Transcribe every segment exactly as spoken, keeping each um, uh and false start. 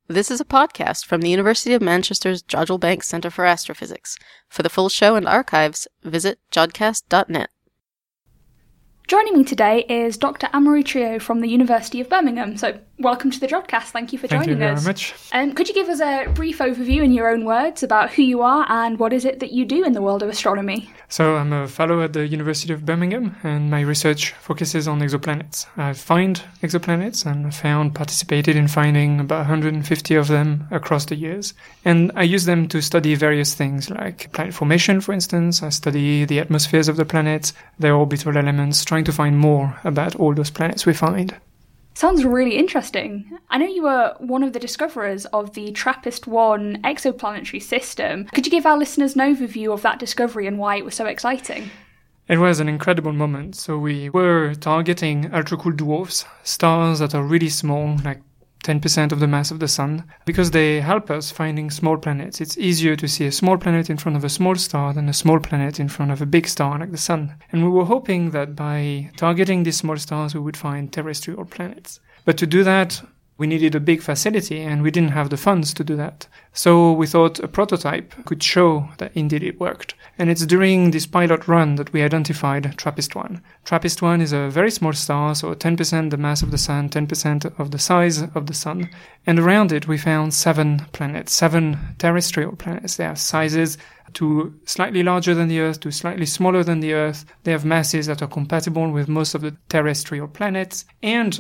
This is a podcast from the University of Manchester's Jodrell Bank Centre for Astrophysics. For the full show and archives, visit jodcast dot net. Joining me today is Doctor Anne-Marie Trio from the University of Birmingham. So, welcome to the Jodcast. Thank you for joining us. Thank you very much. Um, could you give us a brief overview in your own words about who you are and what is it that you do in the world of astronomy? So, I'm a fellow at the University of Birmingham, and my research focuses on exoplanets. I find exoplanets and found participated in finding about one hundred fifty of them across the years. And I use them to study various things like planet formation, for instance. I study the atmospheres of the planets, their orbital elements, trying to find more about all those planets we find. Sounds really interesting. I know you were one of the discoverers of the TRAPPIST one exoplanetary system. Could you give our listeners an overview of that discovery and why it was so exciting? It was an incredible moment. So we were targeting ultra-cool dwarfs, stars that are really small, like ten percent of the mass of the Sun, because they help us finding small planets. It's easier to see a small planet in front of a small star than a small planet in front of a big star like the Sun. And we were hoping that by targeting these small stars, we would find terrestrial planets. But to do that, we needed a big facility, and we didn't have the funds to do that. So we thought a prototype could show that indeed it worked. And it's during this pilot run that we identified TRAPPIST one. TRAPPIST one is a very small star, so ten percent the mass of the Sun, ten percent of the size of the Sun. And around it we found seven planets, seven terrestrial planets. They have sizes to slightly larger than the Earth, to slightly smaller than the Earth. They have masses that are compatible with most of the terrestrial planets. And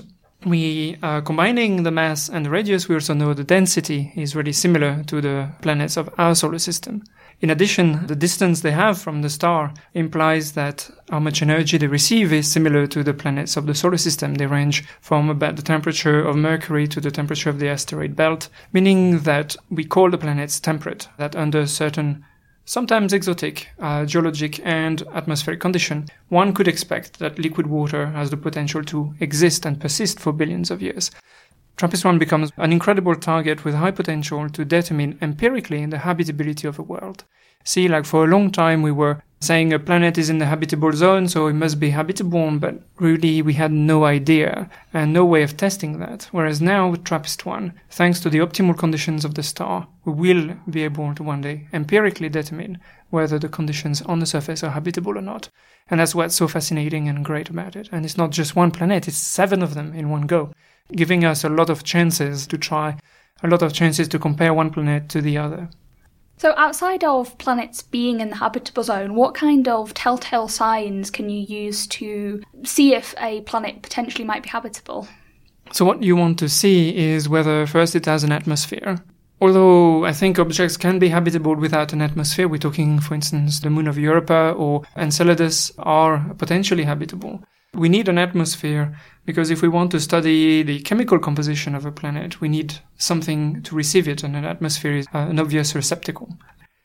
We are combining the mass and the radius. We also know the density is really similar to the planets of our solar system. In addition, the distance they have from the star implies that how much energy they receive is similar to the planets of the solar system. They range from about the temperature of Mercury to the temperature of the asteroid belt, meaning that we call the planets temperate, that under certain sometimes exotic uh, geologic and atmospheric condition, one could expect that liquid water has the potential to exist and persist for billions of years. TRAPPIST one becomes an incredible target with high potential to determine empirically the habitability of a world. See, like for a long time we were saying a planet is in the habitable zone, so it must be habitable, but really we had no idea and no way of testing that. Whereas now with TRAPPIST one, thanks to the optimal conditions of the star, we will be able to one day empirically determine whether the conditions on the surface are habitable or not. And that's what's so fascinating and great about it. And it's not just one planet, it's seven of them in one go, giving us a lot of chances to try, a lot of chances to compare one planet to the other. So outside of planets being in the habitable zone, what kind of telltale signs can you use to see if a planet potentially might be habitable? So what you want to see is whether first it has an atmosphere. Although I think objects can be habitable without an atmosphere, we're talking, for instance, the moon of Europa or Enceladus are potentially habitable. We need an atmosphere because if we want to study the chemical composition of a planet, we need something to receive it, and an atmosphere is an obvious receptacle.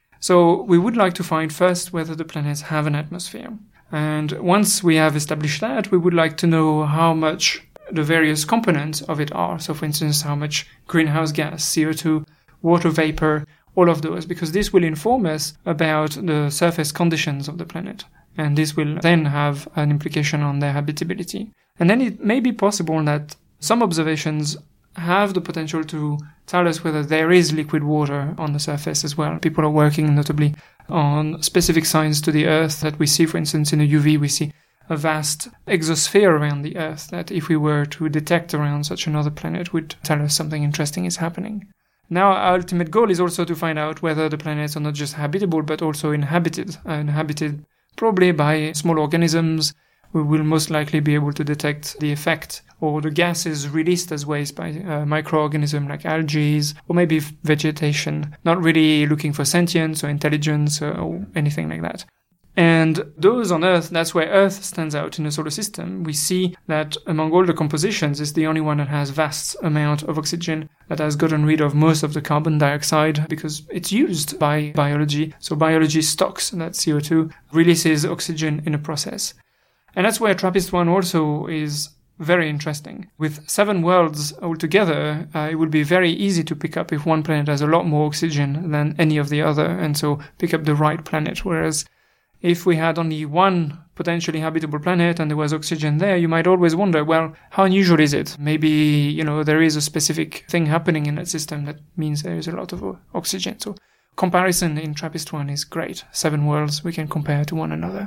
So we would like to find first whether the planets have an atmosphere. And once we have established that, we would like to know how much the various components of it are. So for instance, how much greenhouse gas, C O two, water vapor, all of those, because this will inform us about the surface conditions of the planet. And this will then have an implication on their habitability. And then it may be possible that some observations have the potential to tell us whether there is liquid water on the surface as well. People are working notably on specific signs to the Earth that we see, for instance, in the U V, we see a vast exosphere around the Earth that if we were to detect around such another planet would tell us something interesting is happening. Now, our ultimate goal is also to find out whether the planets are not just habitable, but also inhabited, uh, inhabited probably by small organisms. We will most likely be able to detect the effect or the gases released as waste by uh, microorganisms like algae or maybe vegetation, not really looking for sentience or intelligence or, or anything like that. And those on Earth, that's where Earth stands out in the solar system. We see that among all the compositions, it's the only one that has vast amount of oxygen, that has gotten rid of most of the carbon dioxide because it's used by biology. So biology stocks that C O two, releases oxygen in a process. And that's where TRAPPIST one also is very interesting. With seven worlds altogether, uh, it would be very easy to pick up if one planet has a lot more oxygen than any of the other, and so pick up the right planet. Whereas If we had only one potentially habitable planet and there was oxygen there, you might always wonder, well, how unusual is it? Maybe, you know, there is a specific thing happening in that system that means there is a lot of oxygen. So comparison in TRAPPIST one is great. Seven worlds we can compare to one another.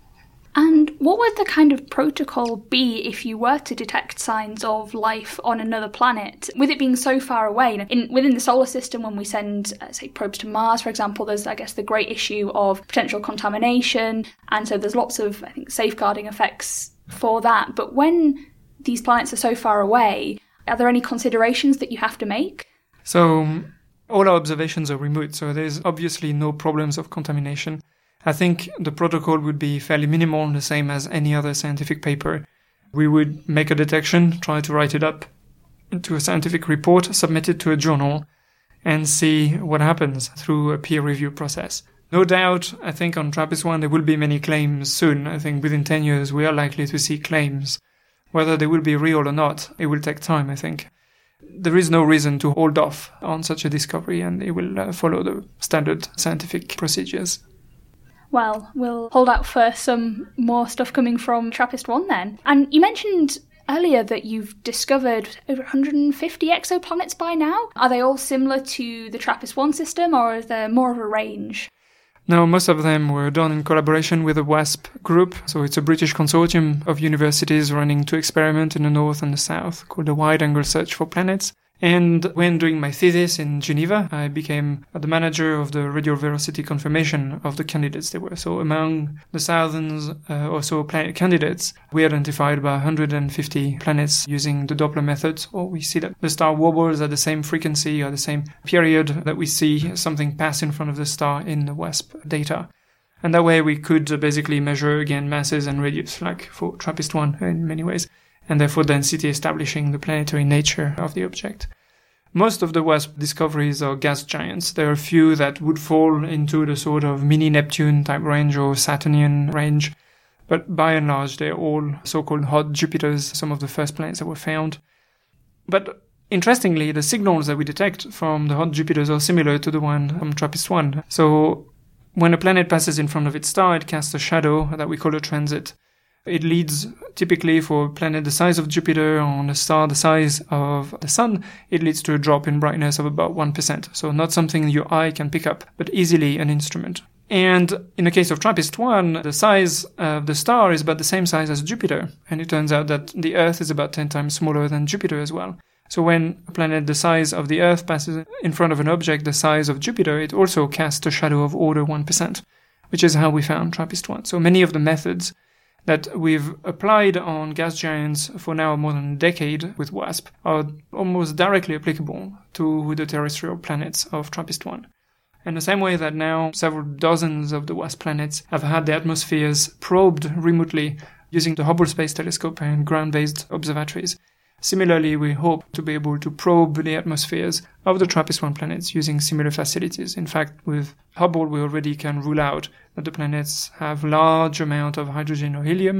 And what would the kind of protocol be if you were to detect signs of life on another planet? With it being so far away, in, within the solar system, when we send, uh, say, probes to Mars, for example, there's, I guess, the great issue of potential contamination. And so there's lots of, I think, safeguarding effects for that. But when these planets are so far away, are there any considerations that you have to make? So all our observations are remote, so there's obviously no problems of contamination. I think the protocol would be fairly minimal, the same as any other scientific paper. We would make a detection, try to write it up into a scientific report, submit it to a journal, and see what happens through a peer review process. No doubt, I think on TRAPPIST one there will be many claims soon. I think within ten years we are likely to see claims. Whether they will be real or not, it will take time, I think. There is no reason to hold off on such a discovery, and it will uh, follow the standard scientific procedures. Well, we'll hold out for some more stuff coming from TRAPPIST one then. And you mentioned earlier that you've discovered over one hundred fifty exoplanets by now. Are they all similar to the TRAPPIST one system, or is there more of a range? No, most of them were done in collaboration with the WASP group. So it's a British consortium of universities running two experiments in the north and the south called the Wide Angle Search for Planets. And when doing my thesis in Geneva, I became the manager of the radial velocity confirmation of the candidates there were. So among the thousands uh, or so planet candidates, we identified about one hundred fifty planets using the Doppler method. Or we see that the star wobbles at the same frequency or the same period that we see something pass in front of the star in the WASP data. And that way we could basically measure again masses and radius, like for TRAPPIST one in many ways, and therefore density establishing the planetary nature of the object. Most of the WASP discoveries are gas giants. There are a few that would fall into the sort of mini-Neptune type range or Saturnian range, but by and large they're all so-called hot Jupiters, some of the first planets that were found. But interestingly, the signals that we detect from the hot Jupiters are similar to the one from TRAPPIST one. So when a planet passes in front of its star, it casts a shadow that we call a transit. It leads, typically for a planet the size of Jupiter on a star the size of the Sun, it leads to a drop in brightness of about one percent. So not something your eye can pick up, but easily an instrument. And in the case of TRAPPIST one, the size of the star is about the same size as Jupiter. And it turns out that the Earth is about ten times smaller than Jupiter as well. So when a planet the size of the Earth passes in front of an object the size of Jupiter, it also casts a shadow of order one percent, which is how we found TRAPPIST one. So many of the methods that we've applied on gas giants for now more than a decade with WASP are almost directly applicable to the terrestrial planets of TRAPPIST one. In the same way that now several dozens of the WASP planets have had their atmospheres probed remotely using the Hubble Space Telescope and ground-based observatories. Similarly, we hope to be able to probe the atmospheres of the TRAPPIST one planets using similar facilities. In fact, with Hubble, we already can rule out that the planets have large amount of hydrogen or helium.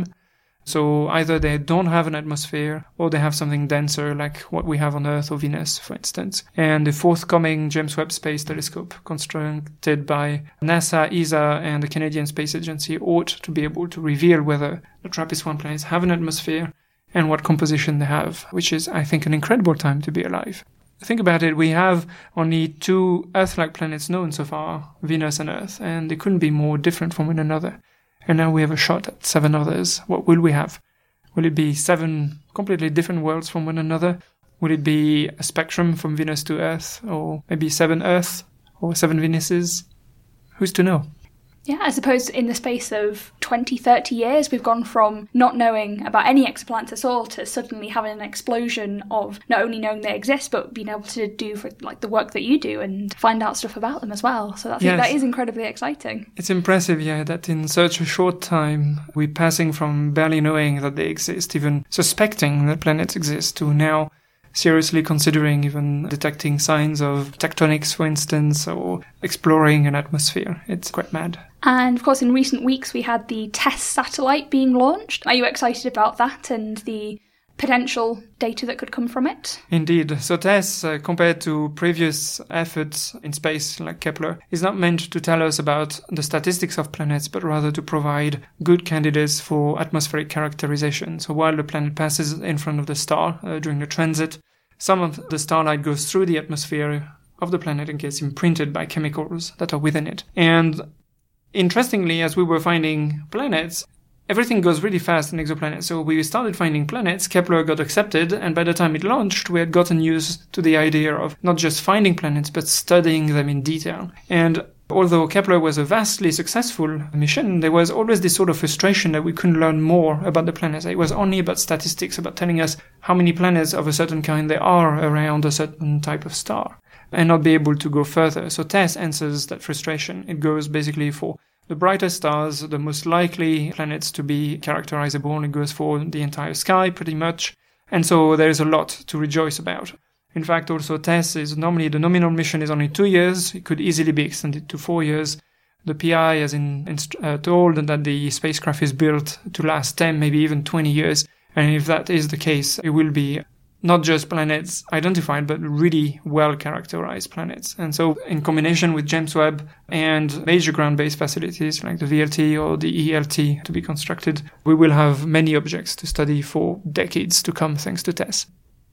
So either they don't have an atmosphere or they have something denser like what we have on Earth or Venus, for instance. And the forthcoming James Webb Space Telescope, constructed by NASA, E S A, and the Canadian Space Agency, ought to be able to reveal whether the TRAPPIST one planets have an atmosphere and what composition they have, which is, I think, an incredible time to be alive. Think about it, we have only two Earth-like planets known so far, Venus and Earth, and they couldn't be more different from one another. And now we have a shot at seven others. What will we have? Will it be seven completely different worlds from one another? Will it be a spectrum from Venus to Earth? Or maybe seven Earths? Or seven Venuses? Who's to know? Yeah, I suppose in the space of twenty, thirty years, we've gone from not knowing about any exoplanets at all to suddenly having an explosion of not only knowing they exist, but being able to do for, like the work that you do and find out stuff about them as well. So I think yes. That is incredibly exciting. It's impressive, yeah, that in such a short time, we're passing from barely knowing that they exist, even suspecting that planets exist, to now seriously considering even detecting signs of tectonics, for instance, or exploring an atmosphere. It's quite mad. And of course, in recent weeks, we had the TESS satellite being launched. Are you excited about that and the potential data that could come from it? Indeed. So TESS, uh, compared to previous efforts in space like Kepler, is not meant to tell us about the statistics of planets, but rather to provide good candidates for atmospheric characterization. So while the planet passes in front of the star uh, during the transit, some of the starlight goes through the atmosphere of the planet and gets imprinted by chemicals that are within it. And interestingly, as we were finding planets, everything goes really fast in exoplanets. So we started finding planets, Kepler got accepted, and by the time it launched, we had gotten used to the idea of not just finding planets, but studying them in detail. And although Kepler was a vastly successful mission, there was always this sort of frustration that we couldn't learn more about the planets. It was only about statistics, about telling us how many planets of a certain kind there are around a certain type of star, and not be able to go further. So TESS answers that frustration. It goes basically for the brightest stars, the most likely planets to be characterizable. It goes for the entire sky, pretty much. And so there's a lot to rejoice about. In fact, also TESS is normally, the nominal mission is only two years. It could easily be extended to four years. The P I has in, in, uh, told that the spacecraft is built to last ten, maybe even twenty years. And if that is the case, it will be not just planets identified, but really well-characterized planets. And so in combination with James Webb and major ground-based facilities like the V L T or the E L T to be constructed, we will have many objects to study for decades to come thanks to TESS.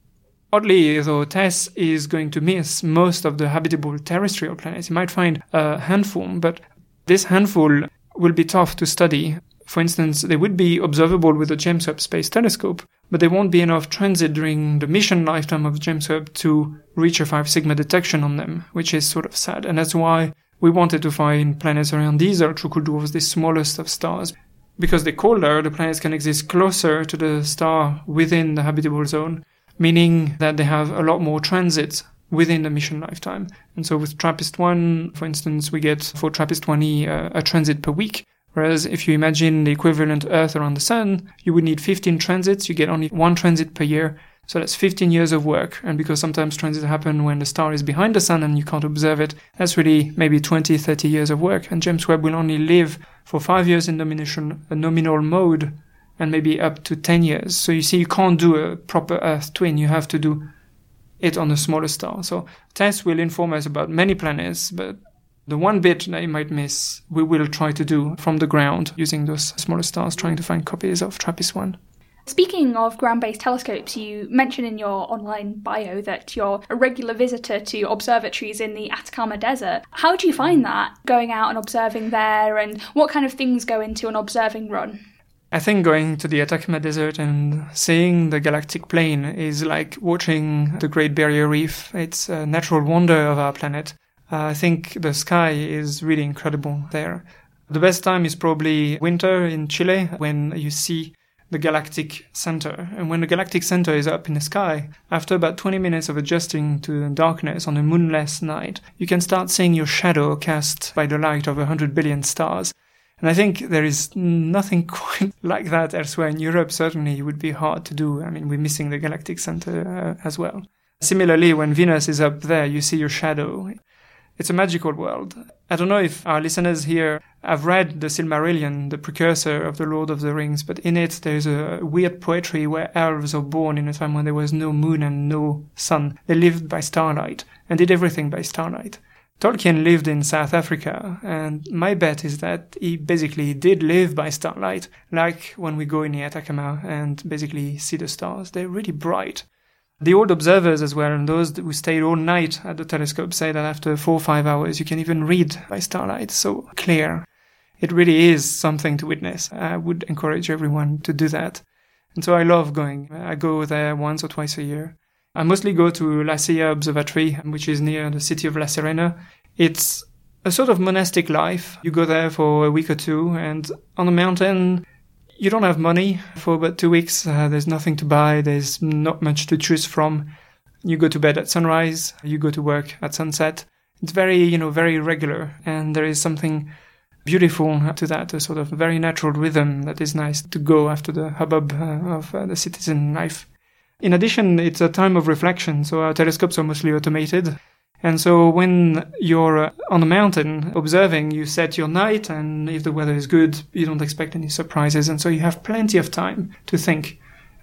Oddly, though, TESS is going to miss most of the habitable terrestrial planets. You might find a handful, but this handful will be tough to study. For instance, they would be observable with the James Webb Space Telescope, but there won't be enough transit during the mission lifetime of James Webb to reach a five sigma detection on them, which is sort of sad. And that's why we wanted to find planets around these ultra-cool dwarfs, the smallest of stars. Because they're colder, the planets can exist closer to the star within the habitable zone, meaning that they have a lot more transit within the mission lifetime. And so with TRAPPIST one, for instance, we get for TRAPPIST one E uh, a transit per week. Whereas if you imagine the equivalent Earth around the Sun, you would need fifteen transits. You get only one transit per year. So that's fifteen years of work. And because sometimes transits happen when the star is behind the Sun and you can't observe it, that's really maybe twenty, thirty years of work. And James Webb will only live for five years in nomination, a nominal mode, and maybe up to ten years. So you see, you can't do a proper Earth twin. You have to do it on a smaller star. So TESS will inform us about many planets, but the one bit that you might miss, we will try to do from the ground using those smaller stars, trying to find copies of TRAPPIST one. Speaking of ground-based telescopes, you mentioned in your online bio that you're a regular visitor to observatories in the Atacama Desert. How do you find that, going out and observing there, and what kind of things go into an observing run? I think going to the Atacama Desert and seeing the galactic plane is like watching the Great Barrier Reef. It's a natural wonder of our planet. Uh, I think the sky is really incredible there. The best time is probably winter in Chile, when you see the galactic center. And when the galactic center is up in the sky, after about twenty minutes of adjusting to darkness on a moonless night, you can start seeing your shadow cast by the light of a hundred billion stars. And I think there is nothing quite like that elsewhere. In Europe, certainly, it would be hard to do. I mean, we're missing the galactic center uh, as well. Similarly, when Venus is up there, you see your shadow. It's a magical world. I don't know if our listeners here have read the Silmarillion, the precursor of the Lord of the Rings, but in it there's a weird poetry where elves are born in a time when there was no moon and no sun. They lived by starlight and did everything by starlight. Tolkien lived in South Africa, and my bet is that he basically did live by starlight, like when we go in the Atacama and basically see the stars. They're really bright. The old observers as well, and those who stayed all night at the telescope, say that after four or five hours you can even read by starlight, so clear. It really is something to witness. I would encourage everyone to do that. And so I love going. I go there once or twice a year. I mostly go to La Silla Observatory, which is near the city of La Serena. It's a sort of monastic life. You go there for a week or two, and on the mountain you don't have money for about two weeks. Uh, there's nothing to buy. There's not much to choose from. You go to bed at sunrise. You go to work at sunset. It's very, you know, very regular. And there is something beautiful to that, a sort of very natural rhythm that is nice to go after the hubbub uh, of uh, the citizen life. In addition, it's a time of reflection. So our telescopes are mostly automated. And so when you're on the mountain observing, you set your night, and if the weather is good, you don't expect any surprises. And so you have plenty of time to think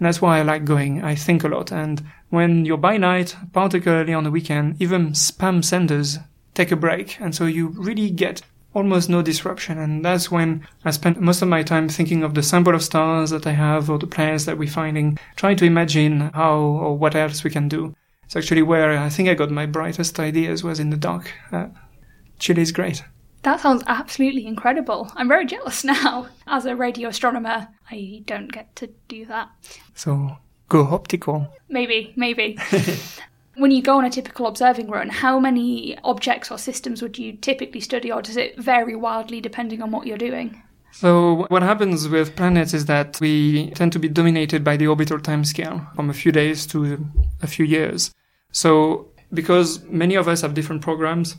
And that's why I like going. I think a lot. And when you're by night, particularly on the weekend, even spam senders take a break. And so you really get almost no disruption. And that's when I spend most of my time thinking of the sample of stars that I have or the planets that we're finding, trying to imagine how or what else we can do. It's actually where I think I got my brightest ideas was in the dark. Uh, Chile is great. That sounds absolutely incredible. I'm very jealous now. As a radio astronomer, I don't get to do that. So go optical. Maybe, maybe. When you go on a typical observing run, how many objects or systems would you typically study, or does it vary wildly depending on what you're doing? So what happens with planets is that we tend to be dominated by the orbital timescale from a few days to a few years. So because many of us have different programs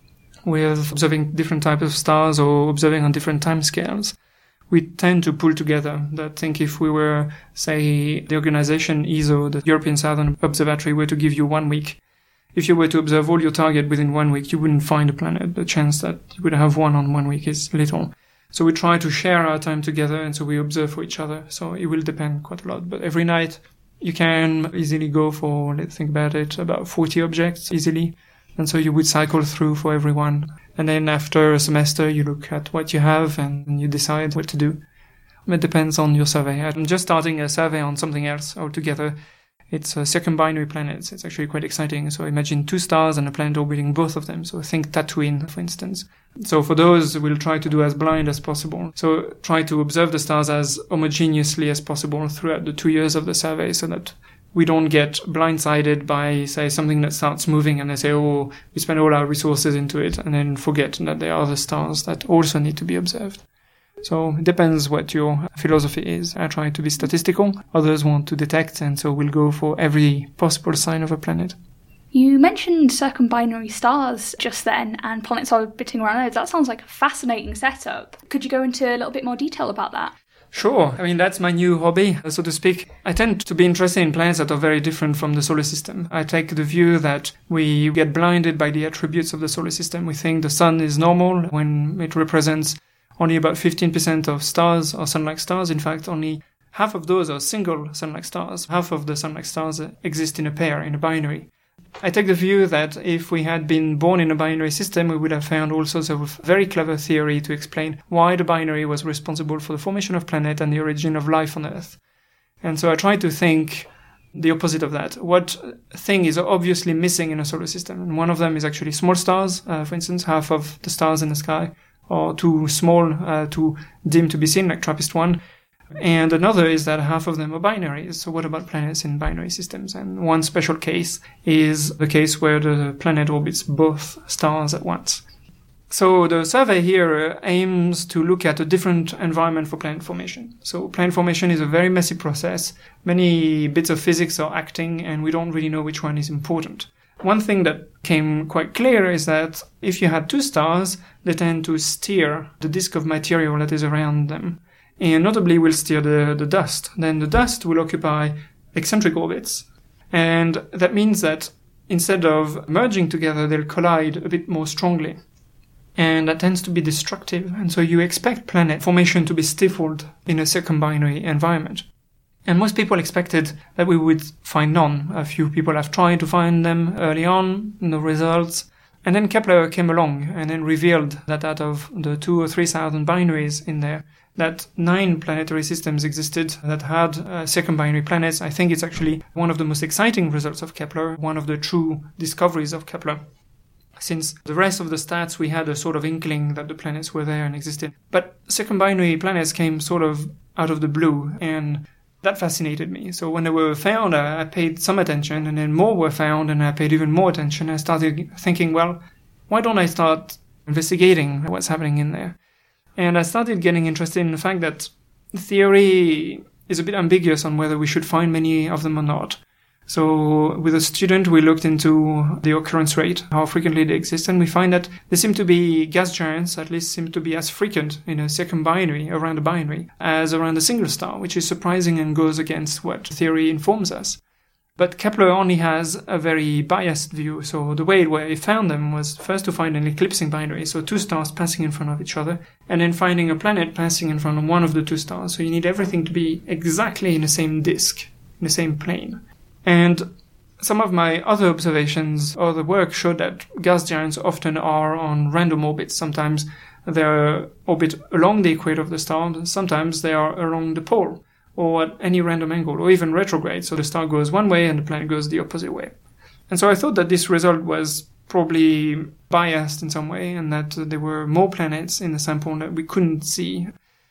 with observing different types of stars or observing on different timescales, we tend to pull together. I think if we were, say, the organization E S O, the European Southern Observatory, were to give you one week, if you were to observe all your target within one week, you wouldn't find a planet. The chance that you would have one on one week is little. So we try to share our time together, and so we observe for each other. So it will depend quite a lot. But every night you can easily go for, let's think about it, about forty objects easily. And so you would cycle through for everyone. And then after a semester, you look at what you have and you decide what to do. It depends on your survey. I'm just starting a survey on something else altogether. It's uh, circumbinary planets. It's actually quite exciting. So imagine two stars and a planet orbiting both of them. So think Tatooine, for instance. So for those, we'll try to do as blind as possible. So try to observe the stars as homogeneously as possible throughout the two years of the survey so that we don't get blindsided by, say, something that starts moving and they say, oh, we spend all our resources into it, and then forget that there are other stars that also need to be observed. So it depends what your philosophy is. I try to be statistical. Others want to detect, and so we'll go for every possible sign of a planet. You mentioned circumbinary stars just then and planets orbiting around those. That sounds like a fascinating setup. Could you go into a little bit more detail about that? Sure. I mean, that's my new hobby, so to speak. I tend to be interested in planets that are very different from the solar system. I take the view that we get blinded by the attributes of the solar system. We think the sun is normal when it represents only about fifteen percent of stars or sun-like stars. In fact, only half of those are single sun-like stars. Half of the sun-like stars exist in a pair, in a binary. I take the view that if we had been born in a binary system, we would have found all sorts of very clever theory to explain why the binary was responsible for the formation of planet and the origin of life on Earth. And so I try to think the opposite of that. What thing is obviously missing in a solar system? And one of them is actually small stars, uh, for instance, half of the stars in the sky, or too small, uh, too dim to be seen, like TRAPPIST one. And another is that half of them are binaries. So what about planets in binary systems? And one special case is the case where the planet orbits both stars at once. So the survey here aims to look at a different environment for planet formation. So planet formation is a very messy process. Many bits of physics are acting, and we don't really know which one is important. One thing that came quite clear is that if you had two stars, they tend to steer the disk of material that is around them. And notably will steer the, the dust. Then the dust will occupy eccentric orbits. And that means that instead of merging together, they'll collide a bit more strongly. And that tends to be destructive. And so you expect planet formation to be stifled in a circumbinary environment. And most people expected that we would find none. A few people have tried to find them early on, no results. And then Kepler came along and then revealed that out of the two or three thousand binaries in there, that nine planetary systems existed that had uh, circumbinary planets. I think it's actually one of the most exciting results of Kepler, one of the true discoveries of Kepler. Since the rest of the stats, we had a sort of inkling that the planets were there and existed. But circumbinary planets came sort of out of the blue, and that fascinated me. So when they were found, I paid some attention, and then more were found, and I paid even more attention. I started thinking, well, why don't I start investigating what's happening in there? And I started getting interested in the fact that theory is a bit ambiguous on whether we should find many of them or not. So with a student, we looked into the occurrence rate, how frequently they exist, and we find that they seem to be gas giants, at least seem to be as frequent in a circumbinary around a binary as around a single star, which is surprising and goes against what theory informs us. But Kepler only has a very biased view. So the way where he found them was first to find an eclipsing binary, so two stars passing in front of each other, and then finding a planet passing in front of one of the two stars. So you need everything to be exactly in the same disk, in the same plane. And some of my other observations or the work showed that gas giants often are on random orbits. Sometimes they orbit along the equator of the star, sometimes they are along the pole, or at any random angle, or even retrograde, so the star goes one way and the planet goes the opposite way. And so I thought that this result was probably biased in some way, and that there were more planets in the sample that we couldn't see.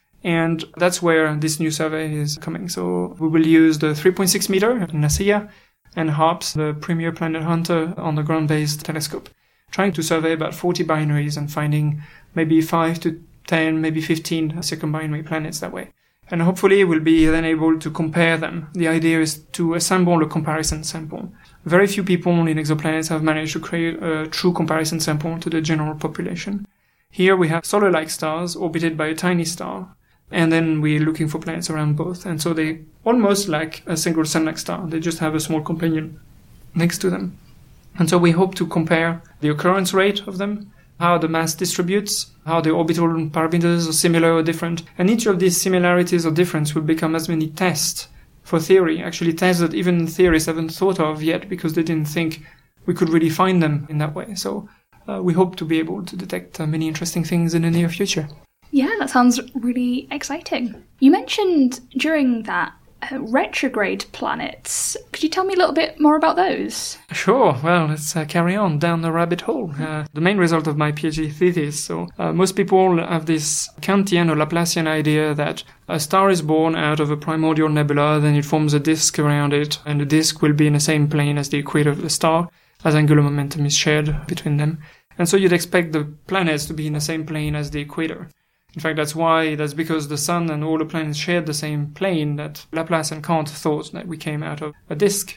And that's where this new survey is coming. So we will use the three point six meter NASIA and HARPS, the Premier Planet Hunter on the ground-based telescope, trying to survey about forty binaries and finding maybe five to ten, maybe fifteen circumbinary planets that way. And hopefully we'll be then able to compare them. The idea is to assemble a comparison sample. Very few people in exoplanets have managed to create a true comparison sample to the general population. Here we have solar-like stars orbited by a tiny star, and then we're looking for planets around both. And so they almost like a single sun-like star. They just have a small companion next to them. And so we hope to compare the occurrence rate of them, how the mass distributes, how the orbital parameters are similar or different. And each of these similarities or difference will become as many tests for theory, actually tests that even theorists haven't thought of yet because they didn't think we could really find them in that way. So uh, we hope to be able to detect uh, many interesting things in the near future. Yeah, that sounds really exciting. You mentioned during that Uh, retrograde planets. Could you tell me a little bit more about those? Sure. Well, let's uh, carry on down the rabbit hole. Uh, the main result of my PhD thesis. So uh, most people have this Kantian or Laplacian idea that a star is born out of a primordial nebula, then it forms a disk around it, and the disk will be in the same plane as the equator of the star, as angular momentum is shared between them. And so you'd expect the planets to be in the same plane as the equator. In fact, that's why, that's because the Sun and all the planets shared the same plane that Laplace and Kant thought that we came out of a disk.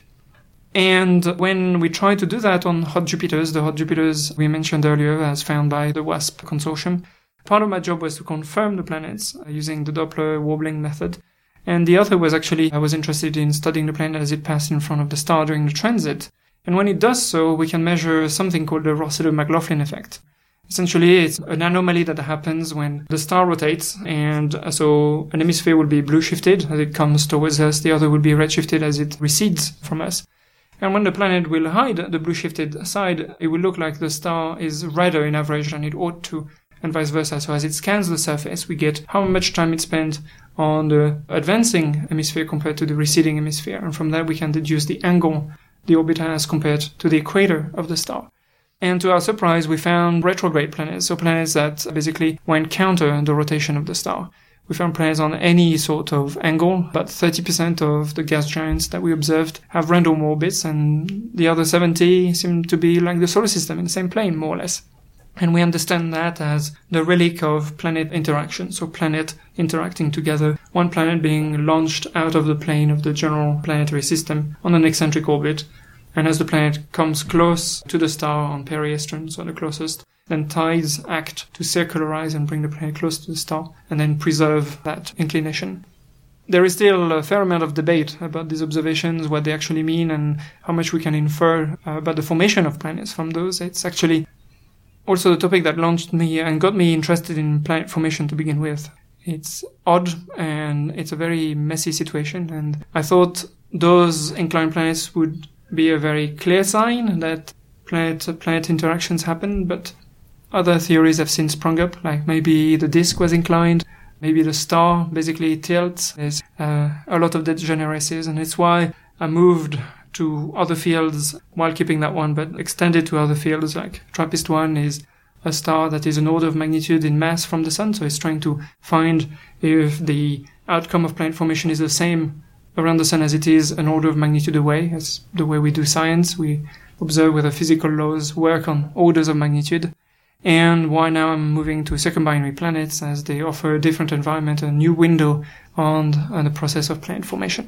And when we tried to do that on hot Jupiters, the hot Jupiters we mentioned earlier as found by the WASP consortium, part of my job was to confirm the planets using the Doppler wobbling method. And the other was actually, I was interested in studying the planet as it passed in front of the star during the transit. And when it does so, we can measure something called the Rossiter-McLaughlin effect. Essentially, it's an anomaly that happens when the star rotates, and so an hemisphere will be blue-shifted as it comes towards us, the other will be red-shifted as it recedes from us. And when the planet will hide the blue-shifted side, it will look like the star is redder in average than it ought to, and vice versa. So as it scans the surface, we get how much time it spent on the advancing hemisphere compared to the receding hemisphere, and from that we can deduce the angle the orbit has compared to the equator of the star. And to our surprise, we found retrograde planets, so planets that basically went counter the rotation of the star. We found planets on any sort of angle. About thirty percent of the gas giants that we observed have random orbits, and the other seventy seem to be like the solar system, in the same plane, more or less. And we understand that as the relic of planet interaction, so planet interacting together, one planet being launched out of the plane of the general planetary system on an eccentric orbit. And as the planet comes close to the star on periastron, so the closest, then tides act to circularize and bring the planet close to the star, and then preserve that inclination. There is still a fair amount of debate about these observations, what they actually mean, and how much we can infer uh, about the formation of planets from those. It's actually also the topic that launched me and got me interested in planet formation to begin with. It's odd, and it's a very messy situation, and I thought those inclined planets would be a very clear sign that planet-planet interactions happen, but other theories have since sprung up, like maybe the disk was inclined, maybe the star basically tilts. There's uh, a lot of degeneracies, and it's why I moved to other fields while keeping that one, but extended to other fields, like TRAPPIST one is a star that is an order of magnitude in mass from the Sun, so it's trying to find if the outcome of planet formation is the same around the Sun as it is an order of magnitude away. As the way we do science, we observe whether physical laws work on orders of magnitude. And why now I'm moving to circumbinary planets, as they offer a different environment, a new window on, on the process of planet formation.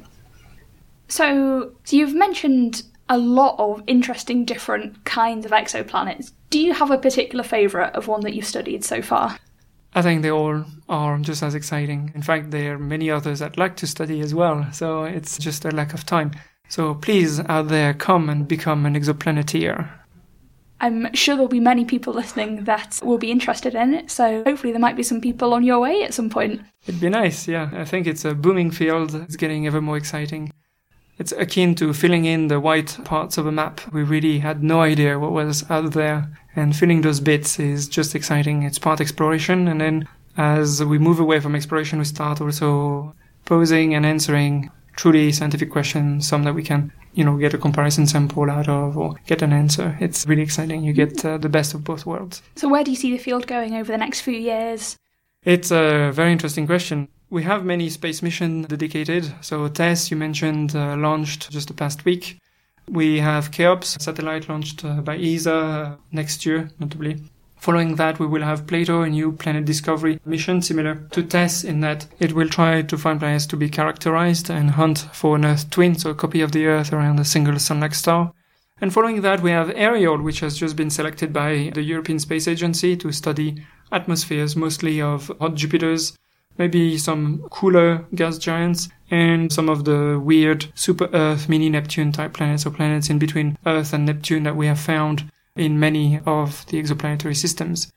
So, so you've mentioned a lot of interesting different kinds of exoplanets. Do you have a particular favourite of one that you've studied so far? I think they all are just as exciting. In fact, there are many others I'd like to study as well, so it's just a lack of time. So please, out there, come and become an exoplaneteer. I'm sure there'll be many people listening that will be interested in it, so hopefully there might be some people on your way at some point. It'd be nice, yeah. I think it's a booming field. It's getting ever more exciting. It's akin to filling in the white parts of a map. We really had no idea what was out there, and filling those bits is just exciting. It's part exploration, and then as we move away from exploration, we start also posing and answering truly scientific questions, some that we can, you know, get a comparison sample out of or get an answer. It's really exciting. You get uh, the best of both worlds. So where do you see the field going over the next few years? It's a very interesting question. We have many space missions dedicated. So TESS, you mentioned, uh, launched just the past week. We have Cheops, a satellite launched uh, by E S A next year, notably. Following that, we will have Plato, a new planet discovery mission similar to TESS in that it will try to find planets to be characterized and hunt for an Earth twin, so a copy of the Earth around a single sun-like star. And following that, we have Ariel, which has just been selected by the European Space Agency to study atmospheres, mostly of hot Jupiters, maybe some cooler gas giants, and some of the weird super-Earth, mini-Neptune type planets, or planets in between Earth and Neptune that we have found in many of the exoplanetary systems.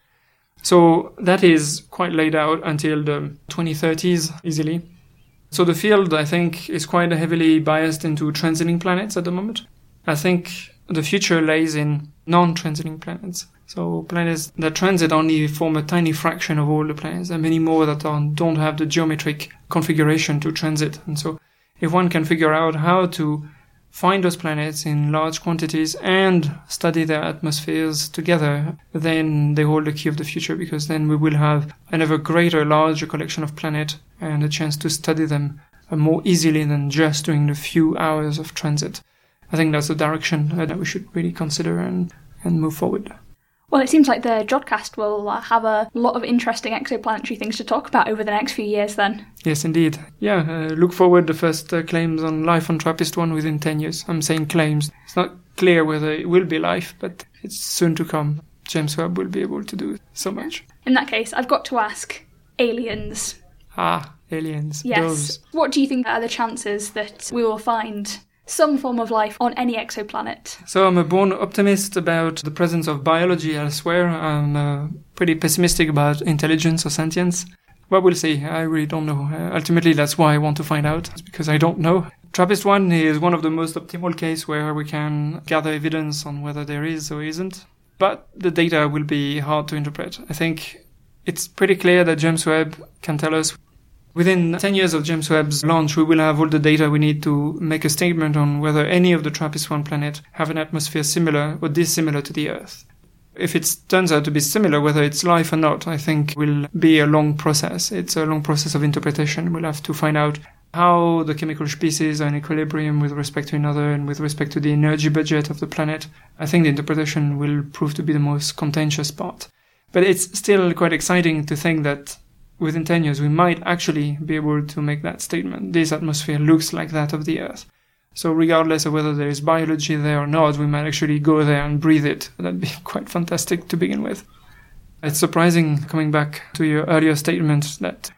So that is quite laid out until the twenty thirties, easily. So the field, I think, is quite heavily biased into transiting planets at the moment. I think the future lays in non-transiting planets. So planets that transit only form a tiny fraction of all the planets. There are many more that don't have the geometric configuration to transit. And so if one can figure out how to find those planets in large quantities and study their atmospheres together, then they hold the key of the future, because then we will have an ever greater, larger collection of planets and a chance to study them more easily than just during the few hours of transit. I think that's the direction that we should really consider and, and move forward. Well, it seems like the Jodcast will have a lot of interesting exoplanetary things to talk about over the next few years then. Yes, indeed. Yeah, uh, look forward to the first uh, claims on life on TRAPPIST one within ten years. I'm saying claims. It's not clear whether it will be life, but it's soon to come. James Webb will be able to do so much. In that case, I've got to ask, aliens. Ah, aliens. Yes. Those. What do you think are the chances that we will find some form of life on any exoplanet? So I'm a born optimist about the presence of biology elsewhere. I'm uh, pretty pessimistic about intelligence or sentience. But we'll see. I really don't know. Uh, ultimately, that's why I want to find out, because I don't know. TRAPPIST one is one of the most optimal cases where we can gather evidence on whether there is or isn't. But the data will be hard to interpret. I think it's pretty clear that James Webb can tell us. Within ten years of James Webb's launch, we will have all the data we need to make a statement on whether any of the TRAPPIST one planets have an atmosphere similar or dissimilar to the Earth. If it turns out to be similar, whether it's life or not, I think will be a long process. It's a long process of interpretation. We'll have to find out how the chemical species are in equilibrium with respect to another and with respect to the energy budget of the planet. I think the interpretation will prove to be the most contentious part. But it's still quite exciting to think that within ten years, we might actually be able to make that statement. This atmosphere looks like that of the Earth. So regardless of whether there is biology there or not, we might actually go there and breathe it. That'd be quite fantastic to begin with. It's surprising, coming back to your earlier statement, that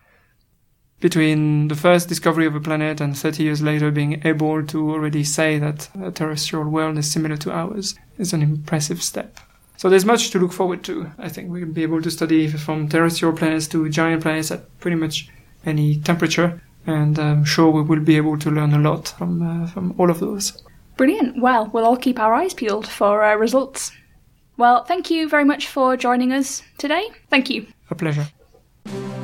between the first discovery of a planet and thirty years later being able to already say that a terrestrial world is similar to ours is an impressive step. So there's much to look forward to. I think we'll be able to study from terrestrial planets to giant planets at pretty much any temperature. And I'm sure we will be able to learn a lot from uh, from all of those. Brilliant. Well, we'll all keep our eyes peeled for uh, results. Well, thank you very much for joining us today. Thank you. A pleasure.